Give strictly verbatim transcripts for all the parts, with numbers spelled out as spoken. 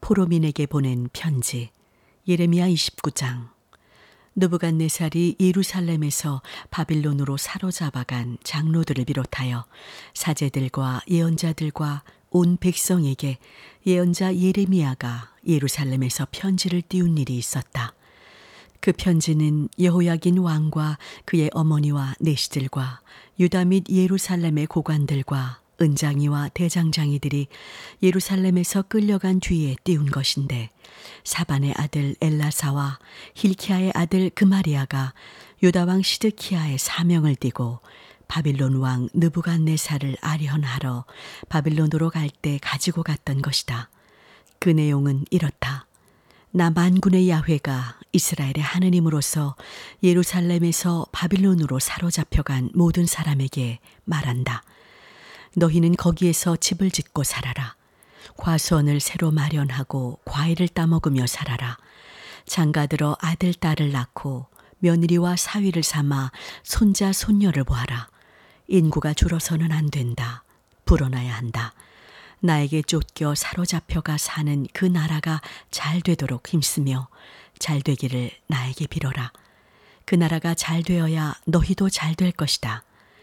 포로민에게 보낸 편지. 예레미야 이십구 장. 느부갓네살이 예루살렘에서 바빌론으로 사로잡아간 장로들을 비롯하여 사제들과 예언자들과 온 백성에게 예언자 예레미야가 예루살렘에서 편지를 띄운 일이 있었다. 그 편지는 여호야긴 왕과 그의 어머니와 내시들과 유다 및 예루살렘의 고관들과 은장이와 대장장이들이 예루살렘에서 끌려간 뒤에 띄운 것인데, 사반의 아들 엘라사와 힐키야의 아들 그마리아가 유다왕 시드키야의 사명을 띠고 바빌론 왕 느부갓네살을 아련하러 바빌론으로 갈 때 가지고 갔던 것이다. 그 내용은 이렇다. 나 만군의 야훼가 이스라엘의 하느님으로서 예루살렘에서 바빌론으로 사로잡혀간 모든 사람에게 말한다. 너희는 거기에서 집을 짓고 살아라. 과수원을 새로 마련하고 과일을 따먹으며 살아라. 장가들어 아들, 딸을 낳고 며느리와 사위를 삼아 손자, 손녀를 보아라. 인구가 줄어서는 안 된다. 불어나야 한다. 나에게 쫓겨 사로잡혀가 사는 그 나라가 잘 되도록 힘쓰며 잘 되기를 나에게 빌어라. 그 나라가 잘 되어야 너희도 잘 될 것이다.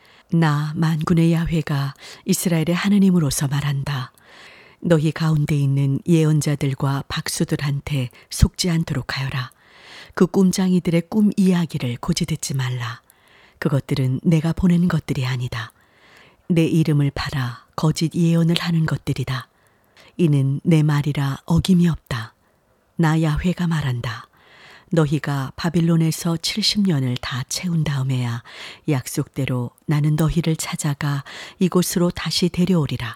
나 만군의 야훼가 이스라엘의 하느님으로서 말한다. 너희 가운데 있는 예언자들과 박수들한테 속지 않도록 하여라. 그 꿈장이들의 꿈 이야기를 고지 듣지 말라. 그것들은 내가 보낸 것들이 아니다. 내 이름을 팔아 거짓 예언을 하는 것들이다. 이는 내 말이라 어김이 없다. 나 야훼가 말한다. 너희가 바빌론에서 칠십 년을 다 채운 다음에야 약속대로 나는 너희를 찾아가 이곳으로 다시 데려오리라.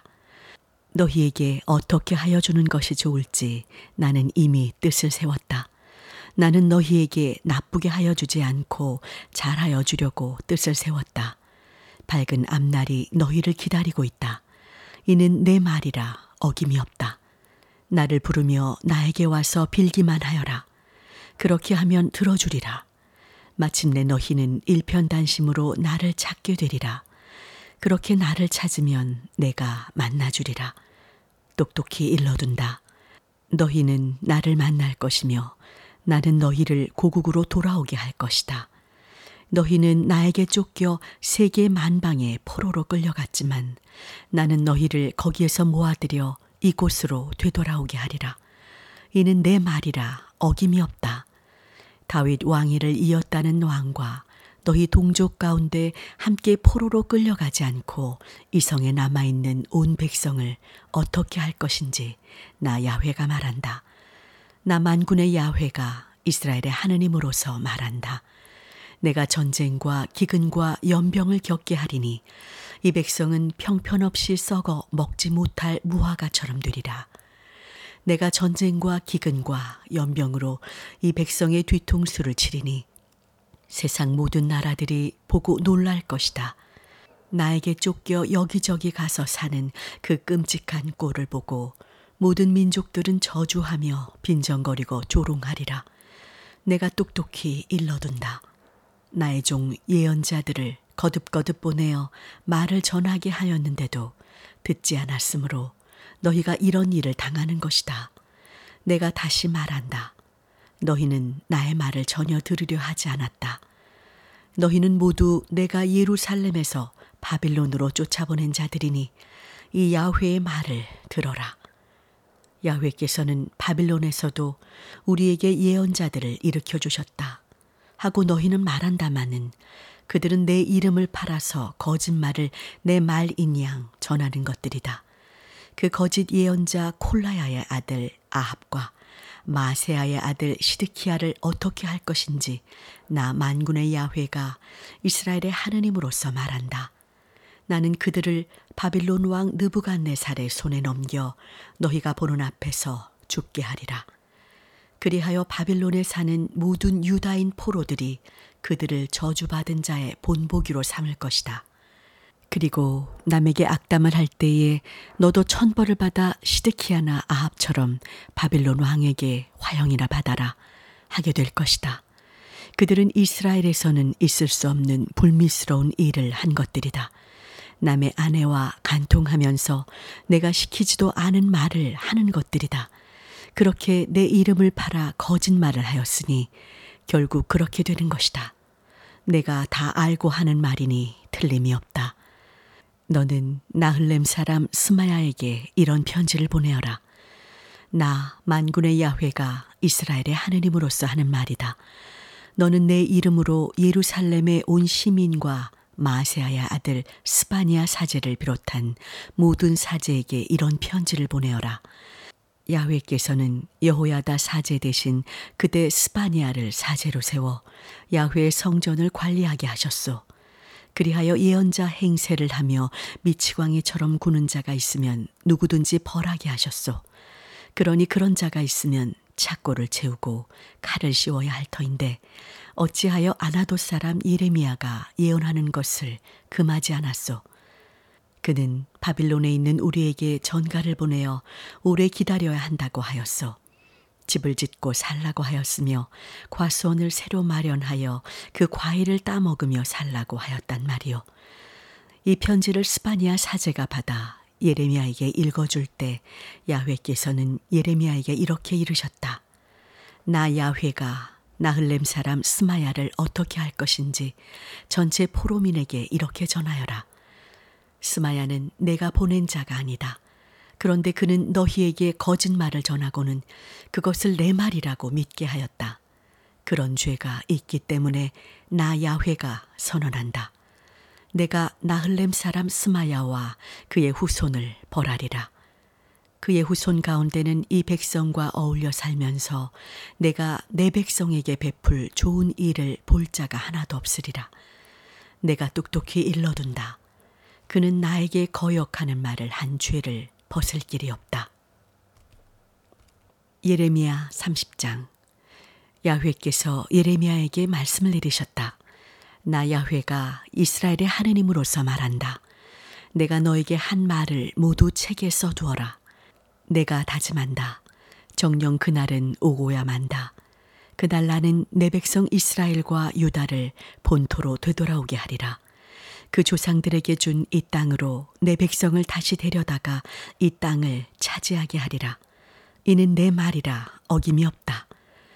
너희에게 어떻게 하여 주는 것이 좋을지 나는 이미 뜻을 세웠다. 나는 너희에게 나쁘게 하여 주지 않고 잘하여 주려고 뜻을 세웠다. 밝은 앞날이 너희를 기다리고 있다. 이는 내 말이라 어김이 없다. 나를 부르며 나에게 와서 빌기만 하여라. 그렇게 하면 들어주리라. 마침내 너희는 일편단심으로 나를 찾게 되리라. 그렇게 나를 찾으면 내가 만나주리라. 똑똑히 일러둔다. 너희는 나를 만날 것이며 나는 너희를 고국으로 돌아오게 할 것이다. 너희는 나에게 쫓겨 세계 만방의 포로로 끌려갔지만 나는 너희를 거기에서 모아들여 이곳으로 되돌아오게 하리라. 이는 내 말이라 어김이 없다. 다윗 왕위를 이었다는 왕과 너희 동족 가운데 함께 포로로 끌려가지 않고 이 성에 남아있는 온 백성을 어떻게 할 것인지 나 야훼가 말한다. 나 만군의 야훼가 이스라엘의 하느님으로서 말한다. 내가 전쟁과 기근과 연병을 겪게 하리니 이 백성은 평편없이 썩어 먹지 못할 무화과처럼 되리라. 내가 전쟁과 기근과 연병으로 이 백성의 뒤통수를 치리니 세상 모든 나라들이 보고 놀랄 것이다. 나에게 쫓겨 여기저기 가서 사는 그 끔찍한 꼴을 보고 모든 민족들은 저주하며 빈정거리고 조롱하리라. 내가 똑똑히 일러둔다. 나의 종 예언자들을 거듭거듭 보내어 말을 전하게 하였는데도 듣지 않았으므로 너희가 이런 일을 당하는 것이다. 내가 다시 말한다. 너희는 나의 말을 전혀 들으려 하지 않았다. 너희는 모두 내가 예루살렘에서 바빌론으로 쫓아보낸 자들이니 이 야훼의 말을 들어라. 야훼께서는 바빌론에서도 우리에게 예언자들을 일으켜 주셨다 하고 너희는 말한다마는 그들은 내 이름을 팔아서 거짓말을 내 말인 양 전하는 것들이다. 그 거짓 예언자 콜라야의 아들 아합과 마세아의 아들 시드키야를 어떻게 할 것인지 나 만군의 야훼가 이스라엘의 하느님으로서 말한다. 나는 그들을 바빌론 왕 느부갓네살의 손에 넘겨 너희가 보는 앞에서 죽게 하리라. 그리하여 바빌론에 사는 모든 유다인 포로들이 그들을 저주받은 자의 본보기로 삼을 것이다. 그리고 남에게 악담을 할 때에 너도 천벌을 받아 시드키야나 아합처럼 바빌론 왕에게 화형이나 받아라 하게 될 것이다. 그들은 이스라엘에서는 있을 수 없는 불미스러운 일을 한 것들이다. 남의 아내와 간통하면서 내가 시키지도 않은 말을 하는 것들이다. 그렇게 내 이름을 팔아 거짓말을 하였으니 결국 그렇게 되는 것이다. 내가 다 알고 하는 말이니 틀림이 없다. 너는 나흘렘 사람 스마야에게 이런 편지를 보내어라. 나 만군의 야훼가 이스라엘의 하느님으로서 하는 말이다. 너는 내 이름으로 예루살렘의 온 시민과 마세아의 아들 스바냐 사제를 비롯한 모든 사제에게 이런 편지를 보내어라. 야훼께서는 여호야다 사제 대신 그대 스바냐를 사제로 세워 야훼의 성전을 관리하게 하셨소. 그리하여 예언자 행세를 하며 미치광이처럼 구는 자가 있으면 누구든지 벌하게 하셨소. 그러니 그런 자가 있으면 착고를 채우고 칼을 씌워야 할 터인데 어찌하여 아나돗 사람 예레미야가 예언하는 것을 금하지 않았소. 그는 바빌론에 있는 우리에게 전가를 보내어 오래 기다려야 한다고 하였소. 집을 짓고 살라고 하였으며 과수원을 새로 마련하여 그 과일을 따먹으며 살라고 하였단 말이요. 이 편지를 스바냐 사제가 받아 예레미야에게 읽어줄 때 야훼께서는 예레미야에게 이렇게 이르셨다. 나 야훼가 나흘렘 사람 스마야를 어떻게 할 것인지 전체 포로민에게 이렇게 전하여라. 스마야는 내가 보낸 자가 아니다. 그런데 그는 너희에게 거짓말을 전하고는 그것을 내 말이라고 믿게 하였다. 그런 죄가 있기 때문에 나 야훼가 선언한다. 내가 나흘렘 사람 스마야와 그의 후손을 벌하리라. 그의 후손 가운데는 이 백성과 어울려 살면서 내가 내 백성에게 베풀 좋은 일을 볼 자가 하나도 없으리라. 내가 똑똑히 일러둔다. 그는 나에게 거역하는 말을 한 죄를 벗을 길이 없다. 예레미야 삼십 장. 야훼께서 예레미야에게 말씀을 내리셨다. 나 야훼가 이스라엘의 하느님으로서 말한다. 내가 너에게 한 말을 모두 책에 써두어라. 내가 다짐한다. 정녕 그날은 오고야 만다. 그날 나는 내 백성 이스라엘과 유다를 본토로 되돌아오게 하리라. 그 조상들에게 준 이 땅으로 내 백성을 다시 데려다가 이 땅을 차지하게 하리라. 이는 내 말이라 어김이 없다.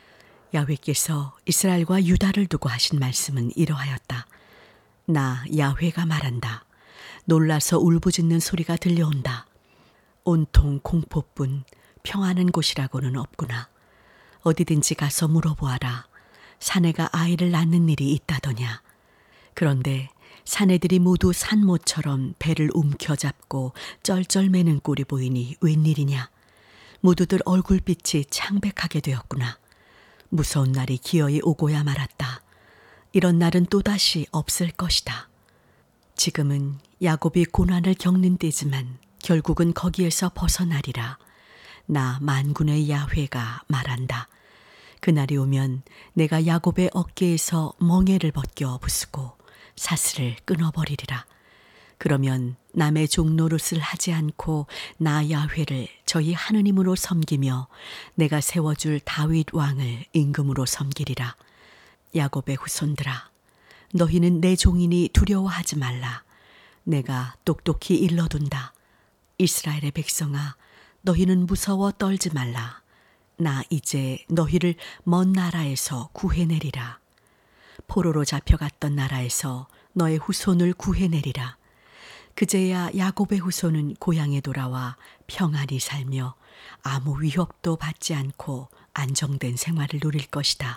야훼께서 이스라엘과 유다를 두고 하신 말씀은 이러하였다. 나 야훼가 말한다. 놀라서 울부짖는 소리가 들려온다. 온통 공포뿐 평안한 곳이라고는 없구나. 어디든지 가서 물어보아라. 사내가 아이를 낳는 일이 있다더냐. 그런데 사내들이 모두 산모처럼 배를 움켜잡고 쩔쩔매는 꼴이 보이니 웬일이냐. 모두들 얼굴빛이 창백하게 되었구나. 무서운 날이 기어이 오고야 말았다. 이런 날은 또다시 없을 것이다. 지금은 야곱이 고난을 겪는 때지만 결국은 거기에서 벗어나리라. 나 만군의 야훼가 말한다. 그날이 오면 내가 야곱의 어깨에서 멍에를 벗겨 부수고 사슬을 끊어버리리라. 그러면 남의 종 노릇을 하지 않고 나 야훼를 저희 하느님으로 섬기며 내가 세워줄 다윗 왕을 임금으로 섬기리라. 야곱의 후손들아, 너희는 내 종이니 두려워하지 말라. 내가 똑똑히 일러둔다. 이스라엘의 백성아, 너희는 무서워 떨지 말라. 나 이제 너희를 먼 나라에서 구해내리라. 포로로 잡혀갔던 나라에서 너의 후손을 구해내리라. 그제야 야곱의 후손은 고향에 돌아와 평안히 살며 아무 위협도 받지 않고 안정된 생활을 누릴 것이다.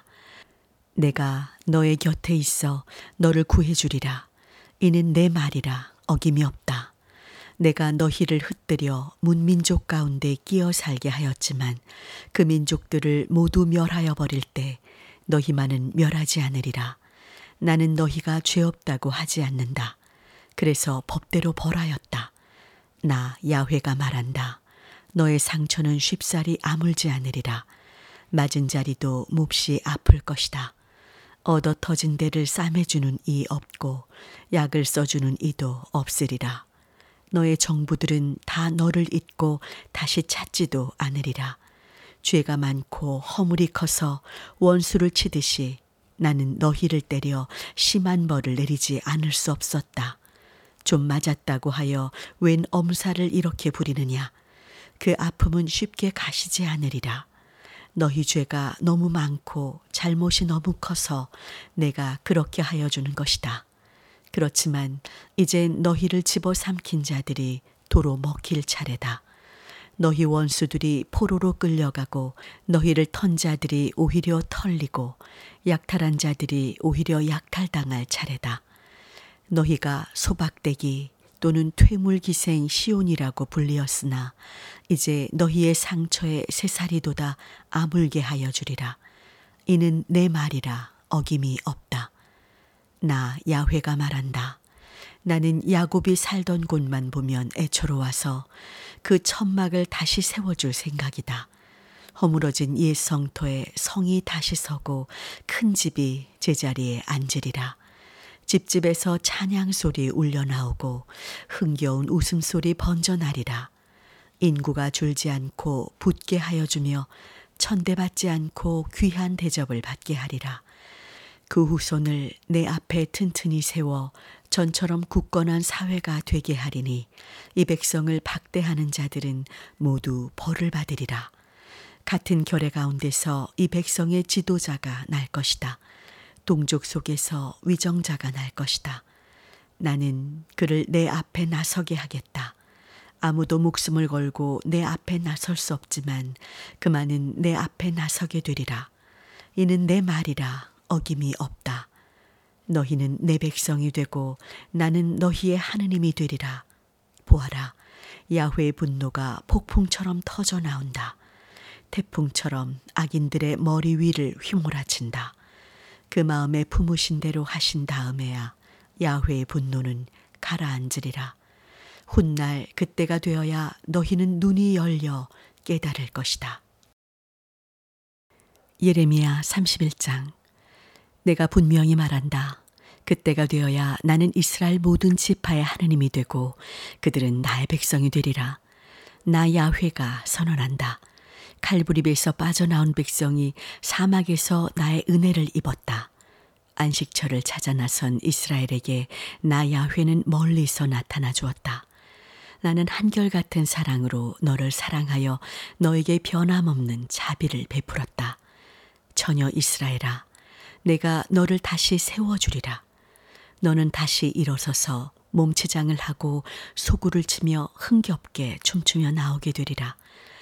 내가 너의 곁에 있어 너를 구해주리라. 이는 내 말이라 어김이 없다. 내가 너희를 흩뜨려 문민족 가운데 끼어 살게 하였지만 그 민족들을 모두 멸하여 버릴 때 너희만은 멸하지 않으리라. 나는 너희가 죄 없다고 하지 않는다. 그래서 법대로 벌하였다. 나 야훼가 말한다. 너의 상처는 쉽사리 아물지 않으리라. 맞은 자리도 몹시 아플 것이다. 얻어 터진 데를 싸매주는 이 없고 약을 써주는 이도 없으리라. 너의 정부들은 다 너를 잊고 다시 찾지도 않으리라. 죄가 많고 허물이 커서 원수를 치듯이 나는 너희를 때려 심한 벌을 내리지 않을 수 없었다. 좀 맞았다고 하여 웬 엄살을 이렇게 부리느냐. 그 아픔은 쉽게 가시지 않으리라. 너희 죄가 너무 많고 잘못이 너무 커서 내가 그렇게 하여 주는 것이다. 그렇지만 이젠 너희를 집어삼킨 자들이 도로 먹힐 차례다. 너희 원수들이 포로로 끌려가고 너희를 턴 자들이 오히려 털리고 약탈한 자들이 오히려 약탈당할 차례다. 너희가 소박대기 또는 퇴물기생 시온이라고 불리었으나 이제 너희의 상처에 새살이 돋아 아물게 하여 주리라. 이는 내 말이라 어김이 없다. 나 야훼가 말한다. 나는 야곱이 살던 곳만 보면 애처로워서 그 천막을 다시 세워줄 생각이다. 허물어진 옛 성토에 성이 다시 서고 큰 집이 제자리에 앉으리라. 집집에서 찬양소리 울려나오고 흥겨운 웃음소리 번져나리라. 인구가 줄지 않고 붙게 하여 주며 천대받지 않고 귀한 대접을 받게 하리라. 그 후손을 내 앞에 튼튼히 세워 전처럼 굳건한 사회가 되게 하리니 이 백성을 박대하는 자들은 모두 벌을 받으리라. 같은 결의 가운데서 이 백성의 지도자가 날 것이다. 동족 속에서 위정자가 날 것이다. 나는 그를 내 앞에 나서게 하겠다. 아무도 목숨을 걸고 내 앞에 나설 수 없지만 그만은 내 앞에 나서게 되리라. 이는 내 말이라 어김이 없다. 너희는 내 백성이 되고 나는 너희의 하느님이 되리라. 보아라, 야훼의 분노가 폭풍처럼 터져 나온다. 태풍처럼 악인들의 머리 위를 휘몰아친다. 그 마음에 품으신 대로 하신 다음에야 야훼의 분노는 가라앉으리라. 훗날 그때가 되어야 너희는 눈이 열려 깨달을 것이다. 예레미야 삼십일 장. 내가 분명히 말한다. 그때가 되어야 나는 이스라엘 모든 지파의 하느님이 되고 그들은 나의 백성이 되리라. 나 야훼가 선언한다. 칼부립에서 빠져나온 백성이 사막에서 나의 은혜를 입었다. 안식처를 찾아 나선 이스라엘에게 나 야훼는 멀리서 나타나 주었다. 나는 한결같은 사랑으로 너를 사랑하여 너에게 변함없는 자비를 베풀었다. 처녀 이스라엘아, 내가 너를 다시 세워주리라. 너는 다시 일어서서 몸치장을 하고 소구를 치며 흥겹게 춤추며 나오게 되리라.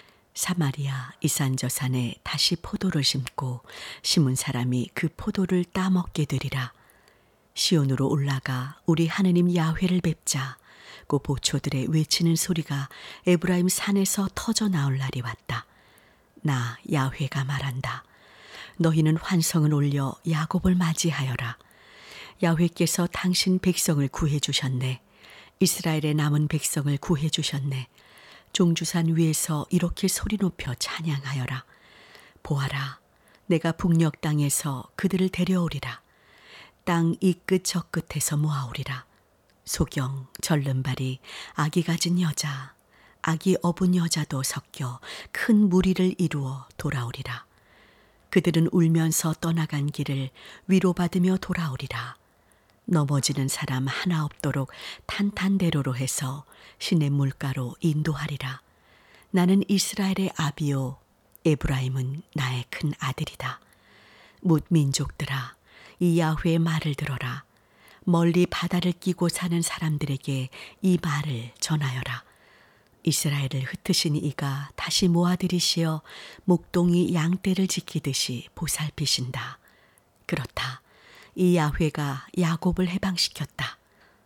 사마리아 이산저산에 다시 포도를 심고 심은 사람이 그 포도를 따먹게 되리라. 시온으로 올라가 우리 하느님 야훼를 뵙자. 고 보초들의 외치는 소리가 에브라임 산에서 터져 나올 날이 왔다. 나 야훼가 말한다. 너희는 환성을 올려 야곱을 맞이하여라. 야훼께서 당신 백성을 구해 주셨네. 이스라엘의 남은 백성을 구해 주셨네. 종주산 위에서 이렇게 소리 높여 찬양하여라. 보아라, 내가 북녘 땅에서 그들을 데려오리라. 땅 이 끝 저 끝에서 모아오리라. 소경, 절름발이, 아기 가진 여자, 아기 어분 여자도 섞여 큰 무리를 이루어 돌아오리라. 그들은 울면서 떠나간 길을 위로받으며 돌아오리라. 넘어지는 사람 하나 없도록 탄탄대로로 해서 신의 물가로 인도하리라. 나는 이스라엘의 아비요, 에브라임은 나의 큰 아들이다. 뭇 민족들아, 이 야훼의 말을 들어라. 멀리 바다를 끼고 사는 사람들에게 이 말을 전하여라. 이스라엘을 흩으신 이가 다시 모아들이시어 목동이 양떼를 지키듯이 보살피신다. 그렇다. 이 야훼가 야곱을 해방시켰다.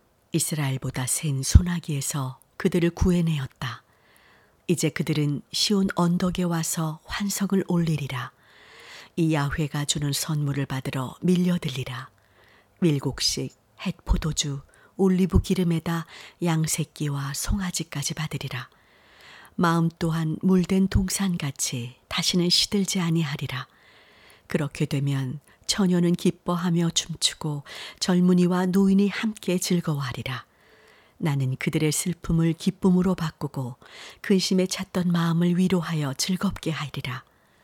이스라엘보다 센 소나기에서 그들을 구해내었다. 이제 그들은 시온 언덕에 와서 환성을 올리리라. 이 야훼가 주는 선물을 받으러 밀려들리라. 밀곡식, 햇 포도주, 올리브 기름에다 양새끼와 송아지까지 받으리라. 마음 또한 물된 동산같이 다시는 시들지 아니하리라. 그렇게 되면 처녀는 기뻐하며 춤추고 젊은이와 노인이 함께 즐거워하리라. 나는 그들의 슬픔을 기쁨으로 바꾸고 근심에 찼던 마음을 위로하여 즐겁게 하리라.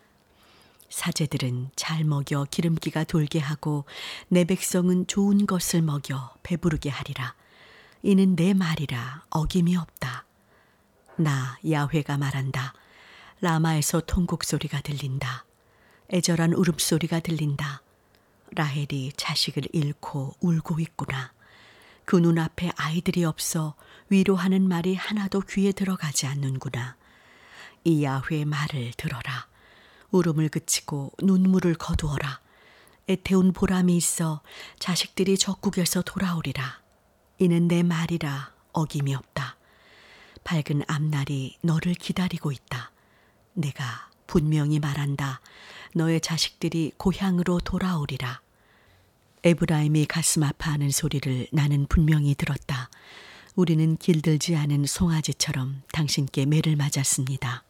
사제들은 잘 먹여 기름기가 돌게 하고 내 백성은 좋은 것을 먹여 배부르게 하리라. 이는 내 말이라 어김이 없다. 나 야훼가 말한다. 라마에서 통곡 소리가 들린다. 애절한 울음소리가 들린다. 라헬이 자식을 잃고 울고 있구나. 그 눈앞에 아이들이 없어 위로하는 말이 하나도 귀에 들어가지 않는구나. 이 야훼의 말을 들어라. 울음을 그치고 눈물을 거두어라. 애태운 보람이 있어 자식들이 적국에서 돌아오리라. 이는 내 말이라 어김이 없다. 밝은 앞날이 너를 기다리고 있다. 내가 분명히 말한다. 너의 자식들이 고향으로 돌아오리라. 에브라임이 가슴 아파하는 소리를 나는 분명히 들었다. 우리는 길들지 않은 송아지처럼 당신께 매를 맞았습니다.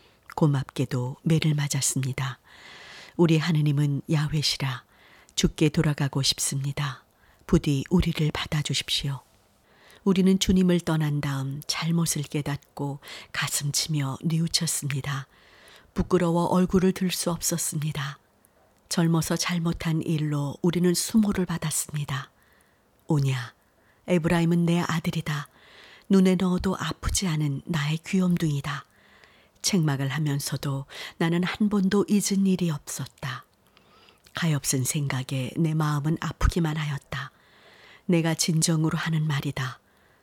고맙게도 매를 맞았습니다. 우리 하느님은 야훼시라. 주께 돌아가고 싶습니다. 부디 우리를 받아주십시오. 우리는 주님을 떠난 다음 잘못을 깨닫고 가슴치며 뉘우쳤습니다. 부끄러워 얼굴을 들 수 없었습니다. 젊어서 잘못한 일로 우리는 수모를 받았습니다. 오냐, 에브라임은 내 아들이다. 눈에 넣어도 아프지 않은 나의 귀염둥이다. 책망을 하면서도 나는 한 번도 잊은 일이 없었다. 가엾은 생각에 내 마음은 아프기만 하였다. 내가 진정으로 하는 말이다.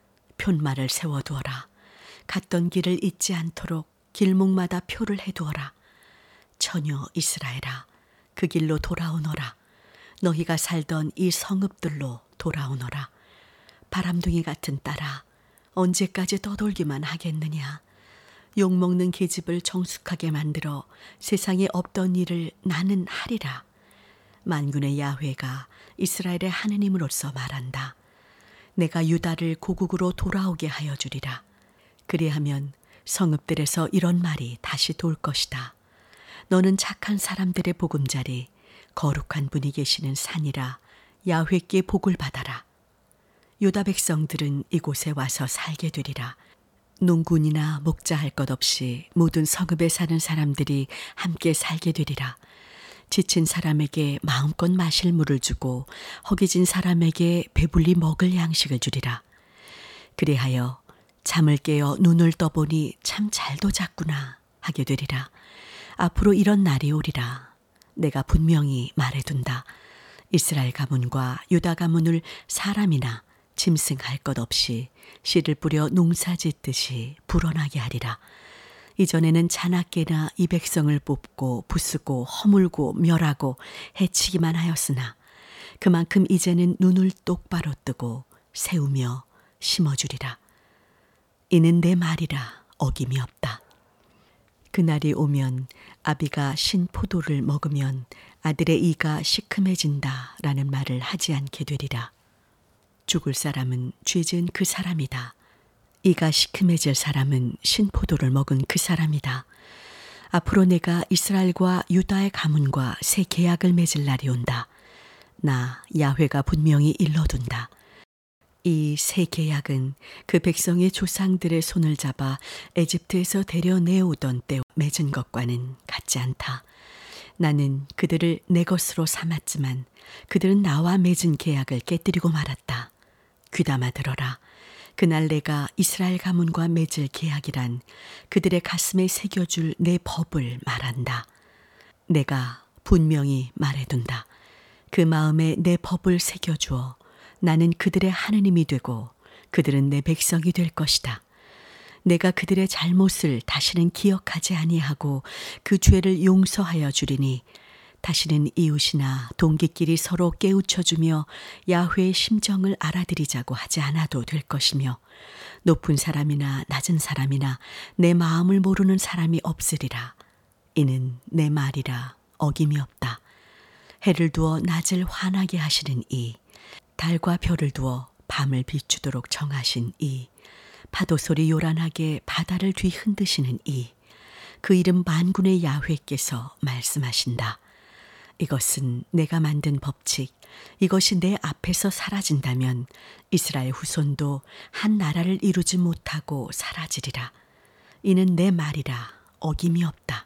편말을 세워두어라. 갔던 길을 잊지 않도록 길목마다 표를 해두어라. 처녀 이스라엘아, 그 길로 돌아오너라. 너희가 살던 이 성읍들로 돌아오너라. 바람둥이 같은 딸아, 언제까지 떠돌기만 하겠느냐. 욕먹는 계집을 정숙하게 만들어 세상에 없던 일을 나는 하리라. 만군의 야훼가 이스라엘의 하느님으로서 말한다. 내가 유다를 고국으로 돌아오게 하여 주리라. 그리하면 성읍들에서 이런 말이 다시 돌 것이다. 너는 착한 사람들의 보금자리, 거룩한 분이 계시는 산이라. 야훼께 복을 받아라. 유다 백성들은 이곳에 와서 살게 되리라. 농군이나 목자할 것 없이 모든 성읍에 사는 사람들이 함께 살게 되리라. 지친 사람에게 마음껏 마실 물을 주고 허기진 사람에게 배불리 먹을 양식을 주리라. 그리하여 잠을 깨어 눈을 떠보니 참 잘도 잤구나 하게 되리라. 앞으로 이런 날이 오리라. 내가 분명히 말해둔다. 이스라엘 가문과 유다 가문을 사람이나 짐승할 것 없이 씨를 뿌려 농사 짓듯이 불어나게 하리라. 이전에는 자나깨나 이 백성을 뽑고 부수고 허물고 멸하고 해치기만 하였으나 그만큼 이제는 눈을 똑바로 뜨고 세우며 심어주리라. 이는 내 말이라 어김이 없다. 그날이 오면 아비가 신 포도를 먹으면 아들의 이가 시큼해진다 라는 말을 하지 않게 되리라. 죽을 사람은 죄 지은 그 사람이다. 이가 시큼해질 사람은 신포도를 먹은 그 사람이다. 앞으로 내가 이스라엘과 유다의 가문과 새 계약을 맺을 날이 온다. 나 야훼가 분명히 일러둔다. 이 새 계약은 그 백성의 조상들의 손을 잡아 에집트에서 데려내오던 때 맺은 것과는 같지 않다. 나는 그들을 내 것으로 삼았지만 그들은 나와 맺은 계약을 깨뜨리고 말았다. 귀담아 들어라. 그날 내가 이스라엘 가문과 맺을 계약이란 그들의 가슴에 새겨줄 내 법을 말한다. 내가 분명히 말해둔다. 그 마음에 내 법을 새겨주어 나는 그들의 하느님이 되고 그들은 내 백성이 될 것이다. 내가 그들의 잘못을 다시는 기억하지 아니하고 그 죄를 용서하여 주리니 다시는 이웃이나 동기끼리 서로 깨우쳐주며 야훼의 심정을 알아들이자고 하지 않아도 될 것이며 높은 사람이나 낮은 사람이나 내 마음을 모르는 사람이 없으리라. 이는 내 말이라 어김이 없다. 해를 두어 낮을 환하게 하시는 이, 달과 별을 두어 밤을 비추도록 정하신 이, 파도소리 요란하게 바다를 뒤흔드시는 이, 그 이름 만군의 야훼께서 말씀하신다. 이것은 내가 만든 법칙, 이것이 내 앞에서 사라진다면 이스라엘 후손도 한 나라를 이루지 못하고 사라지리라. 이는 내 말이라 어김이 없다.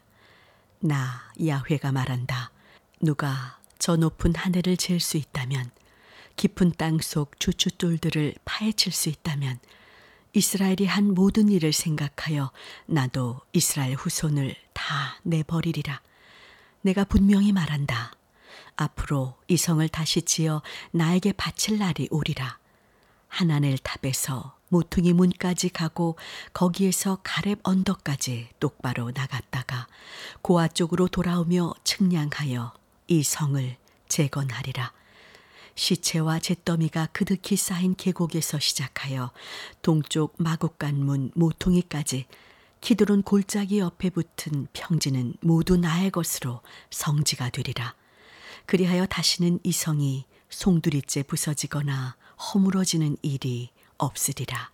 나 야훼가 말한다. 누가 저 높은 하늘을 잴 수 있다면, 깊은 땅속 주춧돌들을 파헤칠 수 있다면 이스라엘이 한 모든 일을 생각하여 나도 이스라엘 후손을 다 내버리리라. 내가 분명히 말한다. 앞으로 이 성을 다시 지어 나에게 바칠 날이 오리라. 하나넬 탑에서 모퉁이 문까지 가고 거기에서 가렙 언덕까지 똑바로 나갔다가 고아 쪽으로 돌아오며 측량하여 이 성을 재건하리라. 시체와 잿더미가 그득히 쌓인 계곡에서 시작하여 동쪽 마곡간문 모퉁이까지 키드론 골짜기 옆에 붙은 평지는 모두 나의 것으로 성지가 되리라. 그리하여 다시는 이 성이 송두리째 부서지거나 허물어지는 일이 없으리라.